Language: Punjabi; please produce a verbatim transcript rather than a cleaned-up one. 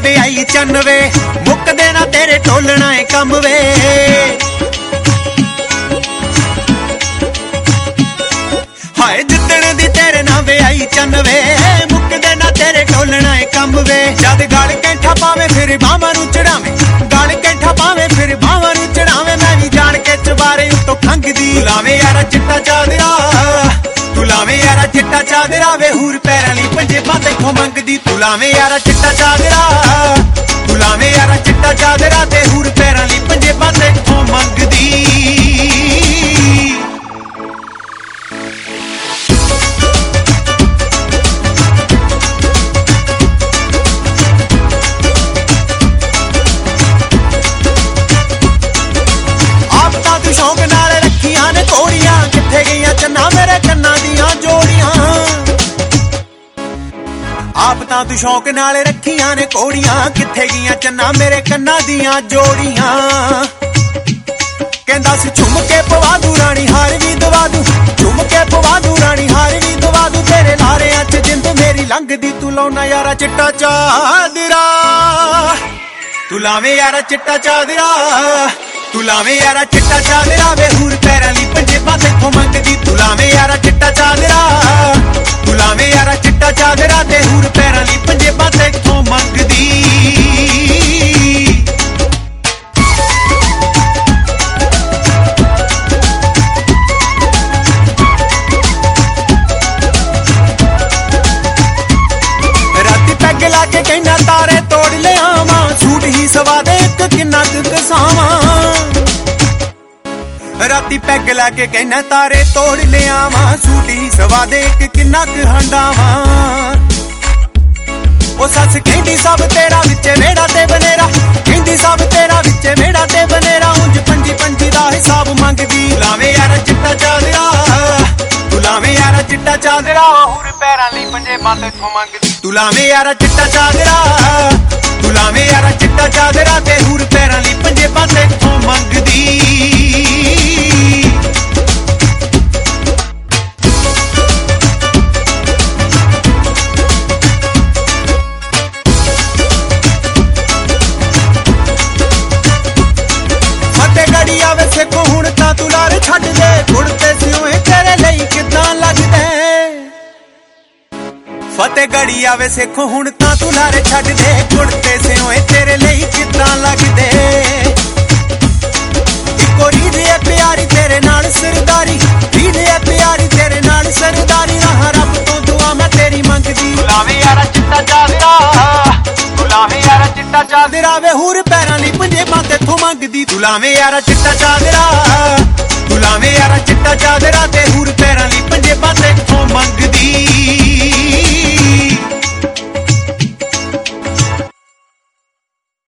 ਵੇ ਆਈ ਚੰਨ ਵੇ ਮੁੱਕਦੇ ਨਾ ਤੇਰੇ ਢੋਲਣਾ ਏ ਕੰਮ ਵੇ ਹਾਏ ਜਿੱਦਣ ਦੀ ਤੇਰੇ ਨਾਲ ਵੇ ਆਈ ਚੰਨ ਵੇ ਮੁੱਕਦੇ ਨਾ ਤੇਰੇ ਢੋਲਣਾ ਏ ਕੰਮ ਵੇ ਜਦ ਗਲ ਕੈਂਠਾ ਪਾਵੇਂ ਫਿਰ ਬਾਹਾਂ ਨੂੰ ਚੜਾਵੇਂ ਗਲ ਕੈਂਠਾ ਪਾਵੇਂ ਫਿਰ ਬਾਹਾਂ ਨੂੰ ਚੜਾਵੇਂ ਮੈਂ ਵੀ ਜਾਣ ਕੇ ਚਵਾਰੇ ਉੱਤੋਂ ਖੰਗਦੀ ਲਾਵੇਂ ਯਾਰਾ ਚਿੱਟਾ ਚਾਦਰਾ ਤੂੰ ਲਾਵੇਂ ਯਾਰਾ ਚਿੱਟਾ ਚਾਦਰਾ ਵੇ ਹੂਰ ਪੈਰਾਂ ਲਈ ਪੰਜੇਬਾਂ ਤੈਥੋਂ ਮੰਗਦੀ ਤੂੰ ਲਾਵੇਂ ਯਾਰਾ ਚਿੱਟਾ ਚਾਦਰਾ ਤੂੰ ਲਾਵੇਂ ਯਾਰਾ ਚਿੱਟਾ ਚਾਦਰਾ ਤੇ ਹੂਰ ਪੈਰਾਂ ਲਈ ਪੰਜੇਬਾਂ ਤੈਥੋਂ ਮੰਗਦੀ ਸ਼ੌਂਕ ਨਾਲ ਰੱਖੀਆਂ ਨੇ ਕੋੜੀਆਂ ਕਿੱਥੇ ਗਈਆਂ ਚੰਨਾ ਮੇਰੇ ਕੰਨਾਂ ਦੀਆਂ ਜੋੜੀਆਂ ਆਪ ਤਾਂ ਤੂੰ ਸ਼ੌਂਕ ਨਾਲ ਰੱਖੀਆਂ ਨੇ ਕੋੜੀਆਂ ਕਿੱਥੇ ਗਈਆਂ ਚੰਨਾ ਮੇਰੇ ਕੰਨਾਂ ਦੀਆਂ ਜੋੜੀਆਂ ਕਹਿੰਦਾ ਸੀ ਝੁੰਮ ਕੇ ਪਵਾ ਦੂ ਰਾਣੀ ਹਾਰ ਵੀ ਦਵਾ ਦੂ ਝੁੰਮ ਕੇ ਪਵਾ ਦੂ ਰਾਣੀ ਹਾਰ ਵੀ ਦਵਾ ਦੂ ਤੇਰੇ ਲਾਰਿਆਂ ਚ ਜਿੰਦ ਮੇਰੀ ਲੰਘਦੀ ਤੂੰ ਲਾਉਣਾ ਯਾਰਾ ਚਿੱਟਾ ਚਾਦਰਾ ਤੂੰ ਲਾਵੇਂ ਯਾਰਾ ਚਿੱਟਾ ਚਾਦਰਾ ਤੂੰ ਲਾਵੇਂ ਯਾਰਾ ਚਿੱਟਾ ਚਾਦਰਾ ਵੇ ਹੂਰ ਪੈਰਾਂ ਲਈ ਪੰਜੇਬਾਂ ਤੈਥੋਂ ਮੰਗਦੀ ਤੂੰ ਲਾਵੇਂ ਯਾਰਾ ਚਿੱਟਾ ਚਾਦਰਾ ਤੂੰ ਲਾਵੇਂ ਯਾਰਾ ਚਿੱਟਾ ਚਾਦਰਾ ਤੇ ਹੂਰ ਪੈਰਾਂ ਲਈ ਪੰਜੇਬਾਂ ਤੈਥੋਂ ਮੰਗਦੀ ਰਾਤੀ ਪੈਗ ਲਾ ਕੇ ਕਹਿੰਦਾ ਤਾਰੇ ਤੋੜ ਲਿਆਵਾਂ ਸੂਟ ਹੀ ਸਵਾ ਦੇ ਇੱਕ ਕਿੰਨਾ ਕੁ ਕਸਾਵਾਂ ਰਾਤੀ ਪੈਗ ਲਾ ਕੇ ਕਹਿਣਾ ਤਾਰੇ ਤੋੜ ਲਿਆਵਾਂ ਸੂਟੀ ਸਵਾ ਦੇ ਇੱਕ ਕਿੰਨਾ ਕੁ ਹੰਡਾਵਾਂ ਉਹ ਸੱਸ ਕਹਿੰਦੀ ਸਭ ਤੇਰਾ ਵਿੱਚ ਮੇੜਾ ਤੇ ਬਨੇਰਾ ਕਹਿੰਦੀ ਸਭ ਤੇਰਾ ਵਿੱਚ ਮੇੜਾ ਤੇ ਬਨੇਰਾ ਉਂਝ ਪੰਜੀ ਪੰਜੀ ਦਾ ਹਿਸਾਬ ਮੰਗਦੀ ਲਾਵੇਂ ਯਾਰਾ ਚਿੱਟਾ ਚਾਦਰਾ ਤੂੰ ਲਾਵੇਂ ਯਾਰਾ ਚਿੱਟਾ ਚਾਦਰਾ ਹੋਰ ਪੈਰਾਂ ਲਈ ਪੰਜੇਬਾਂ ਤੈਥੋਂ ਮੰਗਦੀ ਤੂੰ ਲਾਵੇਂ ਯਾਰਾ ਚਿੱਟਾ ਚਾਦਰਾ ਤੂੰ ਲਾਵੇਂ ਯਾਰਾ ਚਿੱਟਾ ਚਾਦਰਾ ਤੇ ਹੋਰ ਪੈਰਾਂ ਲਈ ਪੰਜੇਬਾਂ ਤੈਥੋਂ ਮੰਗਦੀ ਦੇਖੋ ਹੁਣ ਤਾਂ ਤੂੰ ਲਾਰ ਛੱਡ ਦੇ ਗੁੜਤੇ ਸਿਉਏ ਤੇਰੇ ਲਈ ਕਿੱਦਾਂ ਲੱਗਦਾ ਫਤਿਹ ਗੜੀ ਆਵੇ ਸਿੱਖੋ ਹੁਣ ਤਾਂ ਤੂੰ ਲਾਰ ਛੱਡ ਦੇ ਗੁੜਤੇ ਸਿਉਏ ਤੇਰੇ ਲਈ ਕਿੱਦਾਂ ਲੱਗਦੇ ਇੱਕੋ ਰੀਝ ਏ ਪਿਆਰੀ ਤੇਰੇ ਨਾਲ ਸਰਦਾਰੀ ਰੀਝ ਏ ਪਿਆਰੀ ਤੇਰੇ ਨਾਲ ਸਰਦਾਰੀ ਰਾਹ ਰੱਬ ਤੋਂ ਦੁਆ ਮੈਂ ਤੇਰੀ ਮੰਗਦੀ ਲਾਵੇਂ ਯਾਰਾ ਚਿੱਟਾ ਚਾਦਰਾ ਤੂੰ ਲਾਵੇਂ ਯਾਰਾ ਚਿੱਟਾ ਚਾਦਰਾ ਵੇ ਹੂਰ ਪੈਰਾਂ ਲਈ ਪੰਜੇਬਾਂ ਤੈਥੋਂ ਮੰਗਦੀ ਤੂੰ ਲਾਵੇਂ ਯਾਰਾ ਚਿੱਟਾ ਚਾਦਰਾ ਤੂੰ ਲਾਵੇਂ ਯਾਰਾ ਚਿੱਟਾ ਚਾਦਰਾ ਤੇ ਹੂਰ ਪੈਰਾਂ ਲਈ ਪੰਜੇਬਾਂ ਤੈਥੋਂ ਮੰਗਦੀ